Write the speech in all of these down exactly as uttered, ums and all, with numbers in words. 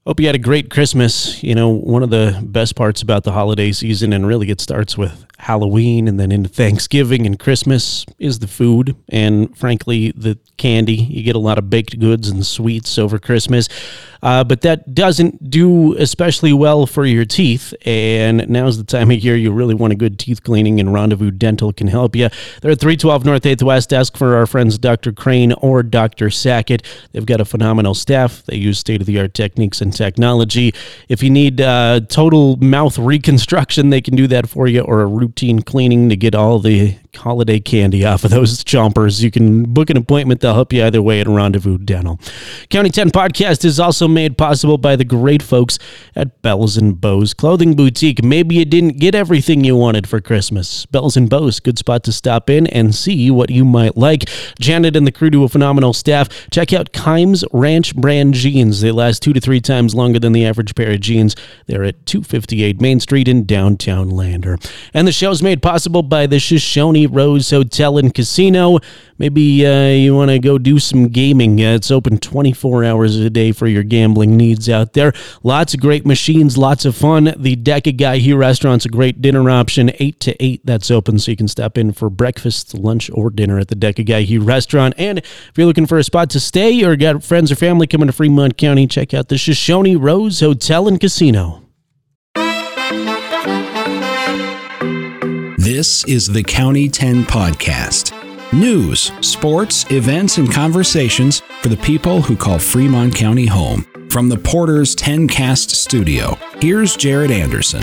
Hope you had a great Christmas. You know, one of the best parts about the holiday season, and really it starts with Halloween and then into Thanksgiving and Christmas, is the food and, frankly, the candy. You get a lot of baked goods and sweets over Christmas, uh, but that doesn't do especially well for your teeth, and now's the time of year you really want a good teeth cleaning, and Rendezvous Dental can help you. They're at three twelve North eighth West. Ask for our friends Doctor Crane or Doctor Sackett. They've got a phenomenal staff. They use state-of-the-art techniques and technology. If you need uh, total mouth reconstruction, they can do that for you, or a routine cleaning to get all the holiday candy off of those chompers. You can book an appointment. They'll help you either way at Rendezvous Dental. County ten Podcast is also made possible by the great folks at Bells and Bows Clothing Boutique. Maybe you didn't get everything you wanted for Christmas. Bells and Bows, good spot to stop in and see what you might like. Janet and the crew do a phenomenal staff. Check out Kimes Ranch brand jeans. They last two to three times longer than the average pair of jeans. They're at two fifty-eight Main Street in downtown Lander. And the show's made possible by the Shoshone Rose Hotel and Casino. Maybe uh, you want to go do some gaming. Uh, it's open twenty-four hours a day for your gambling needs out there. Lots of great machines, lots of fun. The Deckagaihi restaurant's a great dinner option. eight to eight, that's open, so you can stop in for breakfast, lunch, or dinner at the Deckagaihi restaurant. And if you're looking for a spot to stay or got friends or family coming to Fremont County, check out the Shoshone Rose Hotel and Casino. This is the County ten Podcast. News, sports, events, and conversations for the people who call Fremont County home. From the Porter's ten Cast studio, here's Jared Anderson.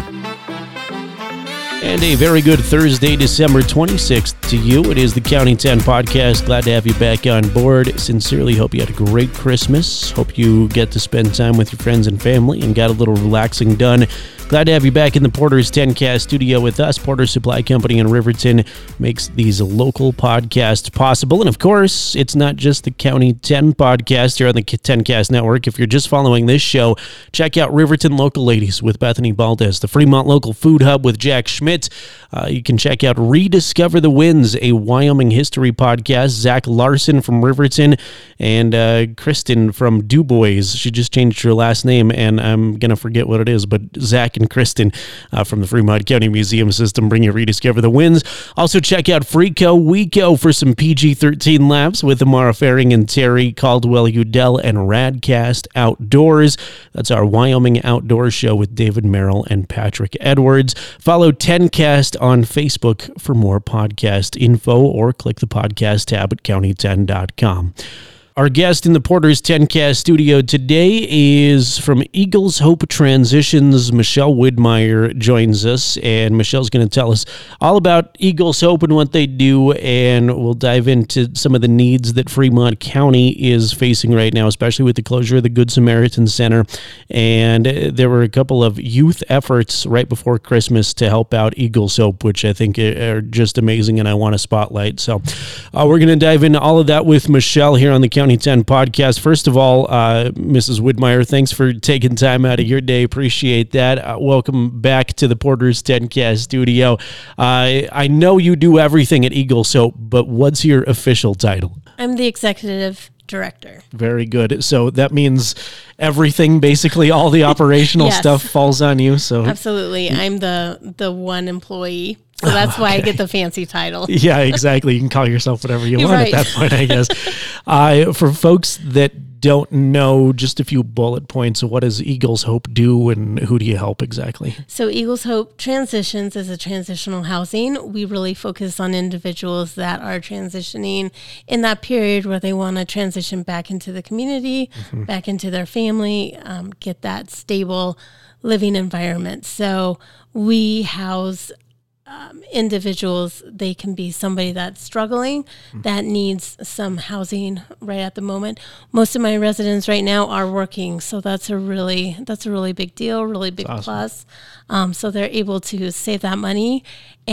And a very good Thursday, December twenty-sixth to you. It is the County ten Podcast. Glad to have you back on board. Sincerely hope you had a great Christmas. Hope you get to spend time with your friends and family and got a little relaxing done. Glad to have you back in the Porter's ten Cast studio with us. Porter Supply Company in Riverton makes these local podcasts possible. And of course, it's not just the County ten Podcast here on the ten Cast Network. If you're just following this show, check out Riverton Local Ladies with Bethany Baldes, the Fremont Local Food Hub with Jack Schmidt. Uh, you can check out Rediscover the Winds, a Wyoming history podcast. Zach Larson from Riverton and uh, Kristen from DuBois. She just changed her last name, and I'm going to forget what it is, but Zach and Kristen uh, from the Fremont County Museum System bring you Rediscover the Winds. Also check out Freako Weeko for some P G thirteen laughs with Amara Faring and Terry Caldwell Udell and Radcast Outdoors. That's our Wyoming outdoor show with David Merrill and Patrick Edwards. Follow ten Cast on Facebook for more podcast info, or click the podcast tab at county ten dot com. Our guest in the Porter's ten Cast studio today is from Eagles Hope Transitions. Michelle Widmeyer joins us, and Michelle's going to tell us all about Eagles Hope and what they do, and we'll dive into some of the needs that Fremont County is facing right now, especially with the closure of the Good Samaritan Center. And there were a couple of youth efforts right before Christmas to help out Eagles Hope, which I think are just amazing, and I want to spotlight. So uh, we're going to dive into all of that with Michelle here on the County ten Podcast. First of all, uh, Missus Widmeyer, thanks for taking time out of your day. Appreciate that. Uh, welcome back to the Porter's ten Cast studio. Uh, I know you do everything at Eagles Hope, but what's your official title? I'm the executive director. Very good. So that means everything, basically all the operational yes. stuff falls on you. So absolutely. I'm the the one employee. So that's why okay. I get the fancy title. Yeah, exactly. You can call yourself whatever you You're want right. at that point, I guess. uh, for folks that don't know, just a few bullet points of what does Eagles Hope do and who do you help exactly? So Eagles Hope Transitions is a transitional housing. We really focus on individuals that are transitioning in that period where they want to transition back into the community, mm-hmm. back into their family, um, get that stable living environment. So we house Um, individuals. They can be somebody that's struggling, mm-hmm. that needs some housing right at the moment. Most of my residents right now are working, so that's a really that's a really big deal, really big awesome. plus. Um, so they're able to save that money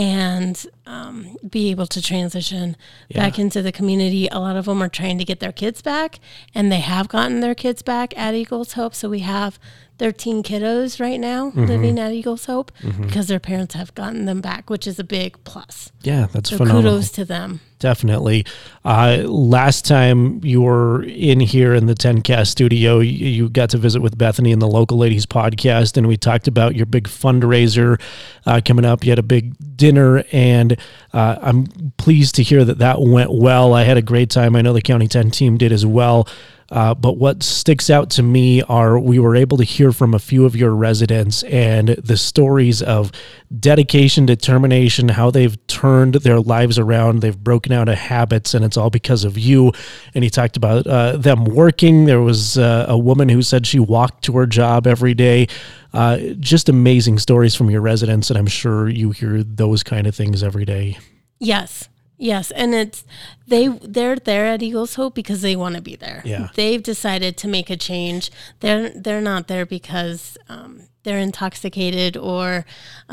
and um, be able to transition yeah. back into the community. A lot of them are trying to get their kids back, and they have gotten their kids back at Eagles Hope. So we have thirteen kiddos right now mm-hmm. living at Eagles Hope mm-hmm. because their parents have gotten them back, which is a big plus. Yeah, that's so phenomenal. Kudos to them. definitely. Uh, last time you were in here in the ten cast studio, you, you got to visit with Bethany in the Local Ladies podcast, and we talked about your big fundraiser uh, coming up. You had a big dinner, and uh, I'm pleased to hear that that went well. I had a great time. I know the County ten team did as well. Uh, but what sticks out to me are we were able to hear from a few of your residents and the stories of dedication, determination, how they've turned their lives around. They've broken out of habits, and it's all because of you. And he talked about uh, them working. There was uh, a woman who said she walked to her job every day. Uh, just amazing stories from your residents, and I'm sure you hear those kind of things every day. Yes. Yes, and it's they they're there at Eagles Hope because they want to be there. Yeah. They've decided to make a change. They're they're not there because um, they're intoxicated or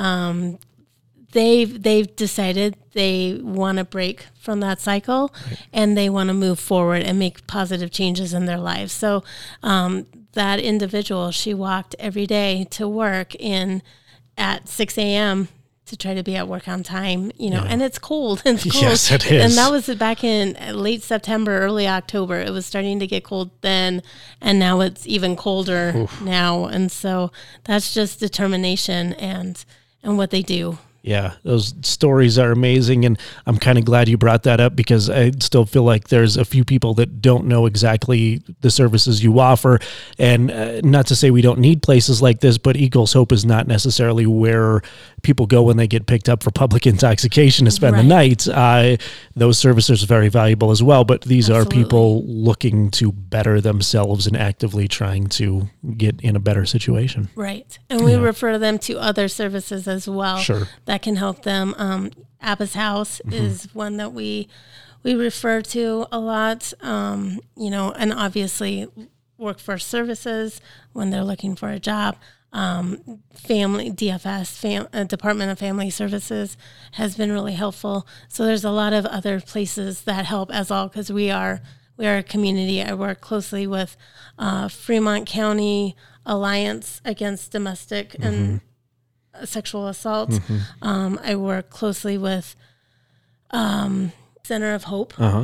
um, they've they've decided they want to break from that cycle, right, and they want to move forward and make positive changes in their lives. So um, that individual, she walked every day to work in at six a.m. to try to be at work on time, you know, yeah. and it's cold. It's cold. Yes, it is. And that was back in late September, early October. It was starting to get cold then, and now it's even colder Oof. now. And so that's just determination and and what they do. Yeah, those stories are amazing, and I'm kind of glad you brought that up because I still feel like there's a few people that don't know exactly the services you offer, and uh, not to say we don't need places like this, but Eagles Hope is not necessarily where people go when they get picked up for public intoxication to spend right. the night. Uh, those services are very valuable as well, but these Absolutely. are people looking to better themselves and actively trying to get in a better situation. Right, and we yeah. refer them to other services as well. Sure. That can help them. Um, Abba's House mm-hmm. is one that we we refer to a lot, um, you know, and obviously Workforce Services when they're looking for a job. Um, family D F S, fam, uh, Department of Family Services has been really helpful. So there's a lot of other places that help as well because we are we are a community. I work closely with uh, Fremont County Alliance Against Domestic mm-hmm. and Sexual Assault. Mm-hmm. Um, I work closely with um, Center of Hope. Uh-huh.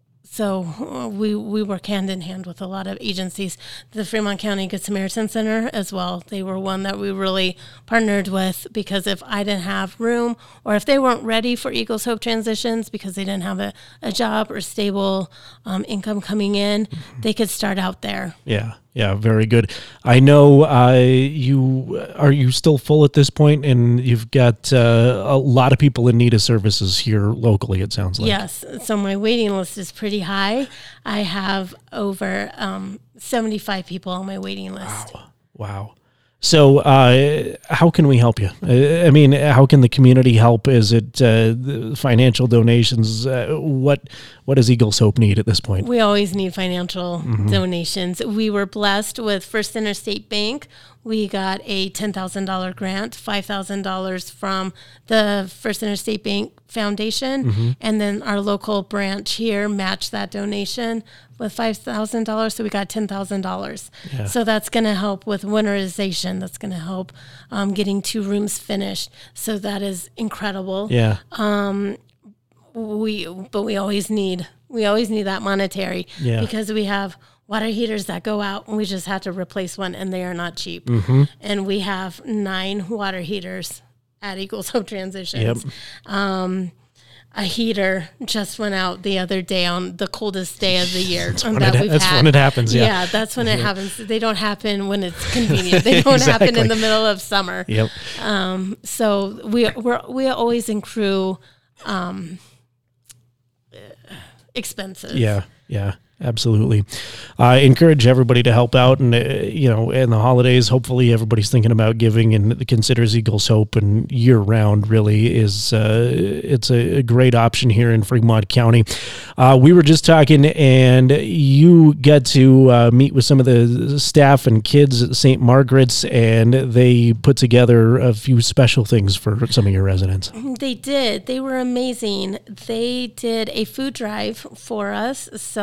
So we we work hand in hand with a lot of agencies. The Fremont County Good Samaritan Center as well. They were one that we really partnered with because if I didn't have room or if they weren't ready for Eagles Hope transitions because they didn't have a, a job or stable um, income coming in, mm-hmm. they could start out there. Yeah. Yeah, very good. I know uh, you are you still full at this point, and you've got uh, a lot of people in need of services here locally, it sounds like. Yes, so my waiting list is pretty high. I have over um, seventy-five people on my waiting list. Wow. Wow. So uh, how can we help you? I mean, how can the community help? Is it uh, financial donations? Uh, what what does Eagles Hope need at this point? We always need financial mm-hmm. donations. We were blessed with First Interstate Bank. We got a ten thousand dollars grant, five thousand dollars from the First Interstate Bank Foundation, mm-hmm. and then our local branch here matched that donation with five thousand dollars, so we got ten thousand dollars. Yeah. So that's going to help with winterization. That's going to help um, getting two rooms finished. So that is incredible. Yeah. Um, we but we always need we always need that monetary yeah. because we have water heaters that go out and we just have to replace one and they are not cheap. Mm-hmm. And we have nine water heaters at Eagles Hope Transitions. Yep. Um, a heater just went out the other day on the coldest day of the year. That's, when, that it, we've that's had. when it happens. Yeah, yeah that's when it happens. They don't happen when it's convenient. They don't exactly. happen in the middle of summer. Yep. Um, so we we're, we always accrue um, expenses. Yeah, yeah. Absolutely. I encourage everybody to help out, and uh, you know, in the holidays, hopefully everybody's thinking about giving and considers Eagles Hope, and year round really is uh, it's a, a great option here in Fremont County. Uh, we were just talking, and you got to uh, meet with some of the staff and kids at Saint Margaret's, and they put together a few special things for some of your residents. They did. They were amazing. They did a food drive for us. So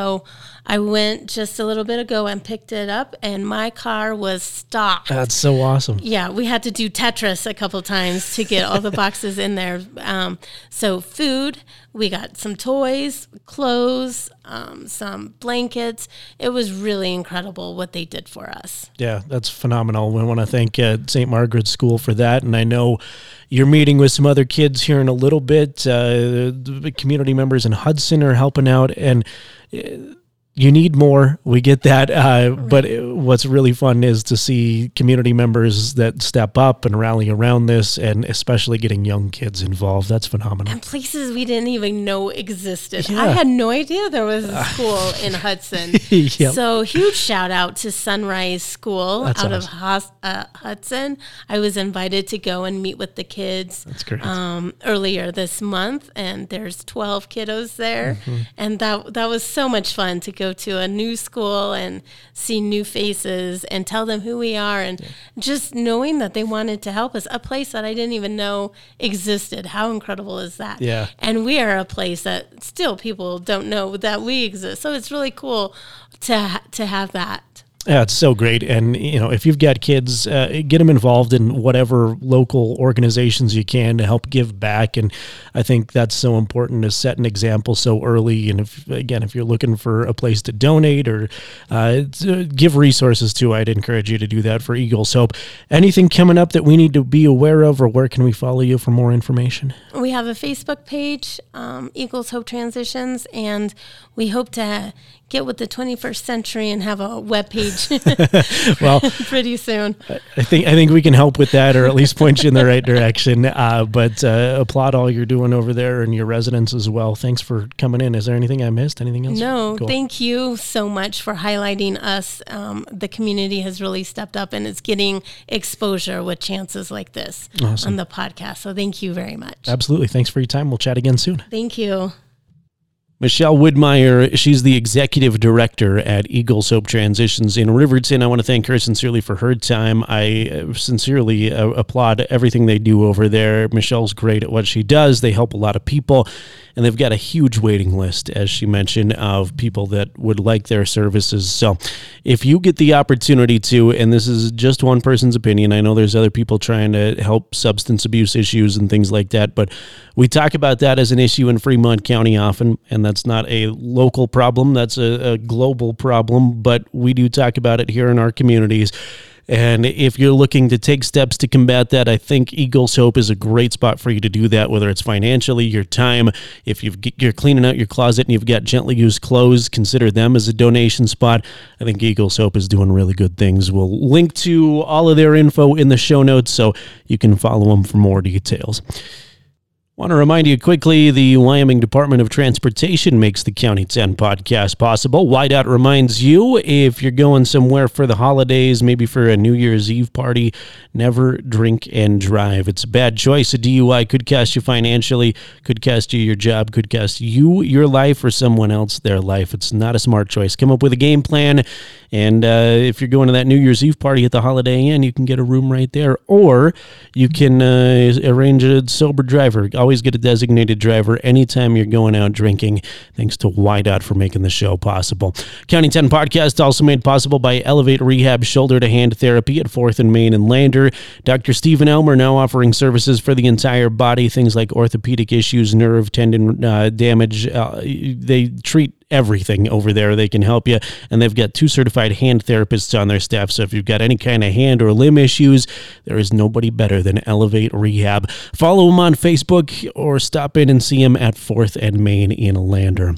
I went just a little bit ago and picked it up, and my car was stocked. That's so awesome. Yeah, we had to do Tetris a couple times to get all the boxes in there. Um, so food, we got some toys, clothes, um, some blankets. It was really incredible what they did for us. Yeah, that's phenomenal. We want to thank uh, Saint Margaret's School for that. And I know you're meeting with some other kids here in a little bit. Uh, the community members in Hudson are helping out, and uh, you need more. We get that. Uh, right. But what's really fun is to see community members that step up and rally around this, and especially getting young kids involved. That's phenomenal. And places we didn't even know existed. Yeah. I had no idea there was a school in Hudson. Yep. So huge shout out to Sunrise School That's out awesome. of Hos- uh, Hudson. I was invited to go and meet with the kids. That's great. Um, earlier this month, and there's twelve kiddos there. Mm-hmm. And that that was so much fun to go to a new school and see new faces and tell them who we are, and yeah. just knowing that they wanted to help us, a place that I didn't even know existed. How incredible is that? Yeah. And we are a place that still people don't know that we exist. So it's really cool to to have that. Yeah, it's so great. And, you know, if you've got kids, uh, get them involved in whatever local organizations you can to help give back. And I think that's so important to set an example so early. And if, again, if you're looking for a place to donate or uh, to give resources to, I'd encourage you to do that for Eagles Hope. Anything coming up that we need to be aware of, or where can we follow you for more information? We have a Facebook page, um, Eagles Hope Transitions, and we hope to get with the twenty-first century and have a web page well, pretty soon. I think I think we can help with that, or at least point you in the right direction. Uh, but uh, applaud all you're doing over there and your residents as well. Thanks for coming in. Is there anything I missed? Anything else? No, cool. Thank you so much for highlighting us. Um, the community has really stepped up, and it's getting exposure with chances like this awesome. on the podcast. So thank you very much. Absolutely. Thanks for your time. We'll chat again soon. Thank you. Michelle Woodmeyer, she's the executive director at Eagles Hope Transitions in Riverton. I want to thank her sincerely for her time. I sincerely uh, applaud everything they do over there. Michelle's great at what she does. They help a lot of people, and they've got a huge waiting list, as she mentioned, of people that would like their services. So if you get the opportunity to, and this is just one person's opinion, I know there's other people trying to help substance abuse issues and things like that, but we talk about that as an issue in Fremont County often, and that's not a local problem. That's a, a global problem, but we do talk about it here in our communities. And if you're looking to take steps to combat that, I think Eagles Hope is a great spot for you to do that, whether it's financially, your time. If you've, you're cleaning out your closet and you've got gently used clothes, consider them as a donation spot. I think Eagles Hope is doing really good things. We'll link to all of their info in the show notes so you can follow them for more details. Want to remind you quickly, the Wyoming Department of Transportation makes the County ten podcast possible. Y DOT reminds you, if you're going somewhere for the holidays, maybe for a New Year's Eve party, never drink and drive. It's a bad choice. A D U I could cost you financially, could cost you your job, could cost you your life or someone else their life. It's not a smart choice. Come up with a game plan, and uh, if you're going to that New Year's Eve party at the Holiday Inn, you can get a room right there, or you can uh, arrange a sober driver. Always get a designated driver anytime you're going out drinking. Thanks to Y DOT for making the show possible. County ten podcast also made possible by Elevate Rehab Shoulder to Hand Therapy at fourth and Main in Lander. Doctor Stephen Elmer now offering services for the entire body, things like orthopedic issues, nerve, tendon uh, damage. Uh, they treat everything over there. They can help you, and they've got two certified hand therapists on their staff, so if you've got any kind of hand or limb issues, there is nobody better than Elevate Rehab. Follow them on Facebook or stop in and see them at fourth and Main in Lander.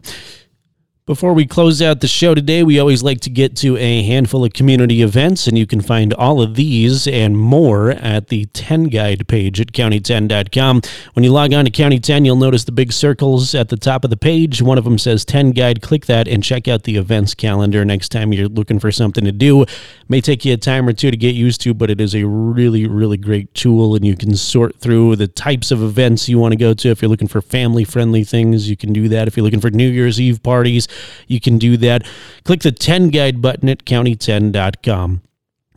Before we close out the show today, we always like to get to a handful of community events, and you can find all of these and more at the ten Guide page at county ten dot com. When you log on to County ten, you'll notice the big circles at the top of the page. One of them says ten Guide. Click that and check out the events calendar next time you're looking for something to do. It may take you a time or two to get used to, but it is a really, really great tool, and you can sort through the types of events you want to go to. If you're looking for family-friendly things, you can do that. If you're looking for New Year's Eve parties, you can do that. Click the ten Guide button at county ten dot com.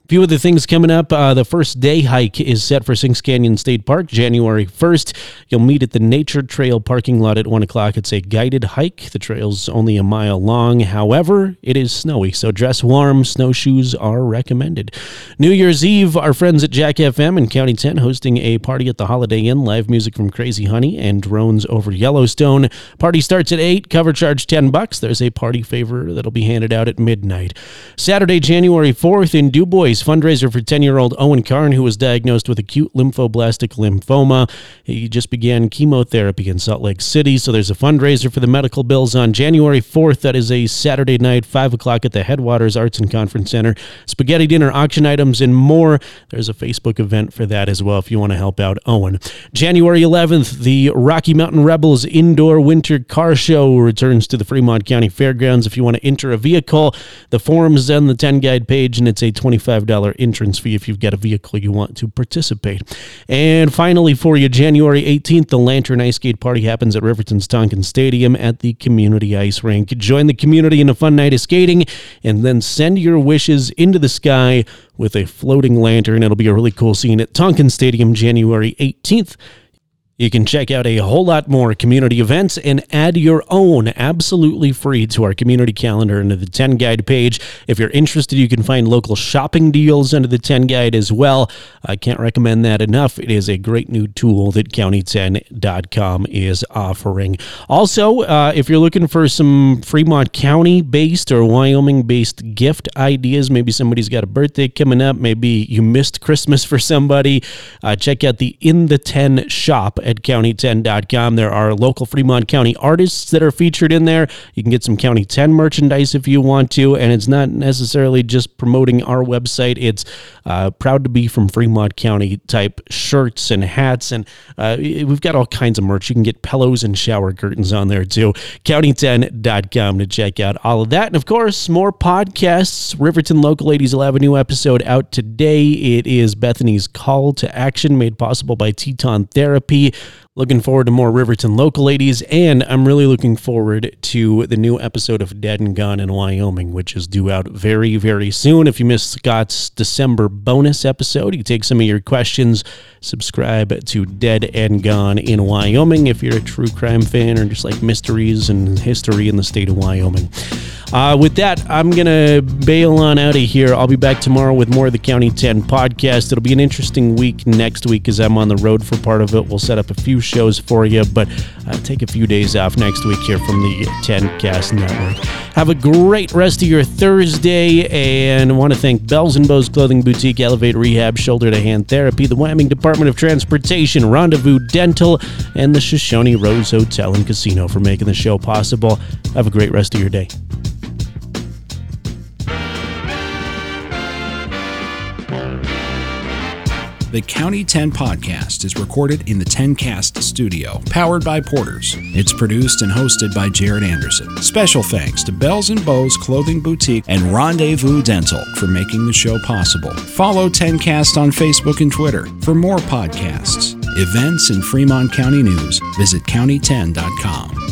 A few other things coming up. Uh, the first day hike is set for Sinks Canyon State Park, January first. You'll meet at the Nature Trail parking lot at one o'clock. It's a guided hike. The trail's only a mile long. However, it is snowy, so dress warm. Snowshoes are recommended. New Year's Eve, our friends at Jack F M and County ten hosting a party at the Holiday Inn. Live music from Crazy Honey and drones over Yellowstone. Party starts at eight. Cover charge ten bucks. There's a party favor that'll be handed out at midnight. Saturday, January fourth in DuBois. Fundraiser for ten-year-old Owen Karn, who was diagnosed with acute lymphoblastic lymphoma. He just began chemotherapy in Salt Lake City, so there's a fundraiser for the medical bills on January fourth. That is a Saturday night, five o'clock at the Headwaters Arts and Conference Center. Spaghetti dinner, auction items, and more. There's a Facebook event for that as well if you want to help out Owen. January eleventh, the Rocky Mountain Rebels Indoor Winter Car Show returns to the Fremont County Fairgrounds. If you want to enter a vehicle, the form is on the ten Guide page, and it's a twenty-five dollars entrance fee if you've got a vehicle you want to participate. And finally for you, January eighteenth, the Lantern Ice Skate Party happens at Riverton's Tonkin Stadium at the Community Ice Rink. Join the community in a fun night of skating, and then send your wishes into the sky with a floating lantern. It'll be a really cool scene at Tonkin Stadium, January eighteenth. You can check out a whole lot more community events and add your own absolutely free to our community calendar under the ten Guide page. If you're interested, you can find local shopping deals under the ten Guide as well. I can't recommend that enough. It is a great new tool that county ten dot com is offering. Also, uh, if you're looking for some Fremont County-based or Wyoming-based gift ideas, maybe somebody's got a birthday coming up, maybe you missed Christmas for somebody, uh, check out the In the ten shop at county ten dot com. There are local Fremont County artists that are featured in there. You can get some County ten merchandise if you want to, and it's not necessarily just promoting our website. It's uh, proud to be from Fremont County type shirts and hats, and uh, we've got all kinds of merch. You can get pillows and shower curtains on there too. county ten dot com to check out all of that. And of course, more podcasts. Riverton Local Ladies will have a new episode out today. It is Bethany's Call to Action, made possible by Teton Therapy. Looking forward to more Riverton Local Ladies, and I'm really looking forward to the new episode of Dead and Gone in Wyoming, which is due out very, very soon. If you missed Scott's December bonus episode, you take some of your questions, subscribe to Dead and Gone in Wyoming if you're a true crime fan or just like mysteries and history in the state of Wyoming. Uh, with that, I'm going to bail on out of here. I'll be back tomorrow with more of the County ten podcast. It'll be an interesting week next week as I'm on the road for part of it. We'll set up a few shows for you, but uh, take a few days off next week here from the ten Cast Network. Have a great rest of your Thursday, and I want to thank Bells and Bows Clothing Boutique, Elevate Rehab, Shoulder to Hand Therapy, the Wyoming Department of Transportation, Rendezvous Dental, and the Shoshone Rose Hotel and Casino for making the show possible. Have a great rest of your day. The County ten podcast is recorded in the ten Cast studio, powered by Porters. It's produced and hosted by Jared Anderson. Special thanks to Bells and Bows Clothing Boutique and Rendezvous Dental for making the show possible. Follow ten Cast on Facebook and Twitter. For more podcasts, events, and Fremont County news, visit county ten dot com.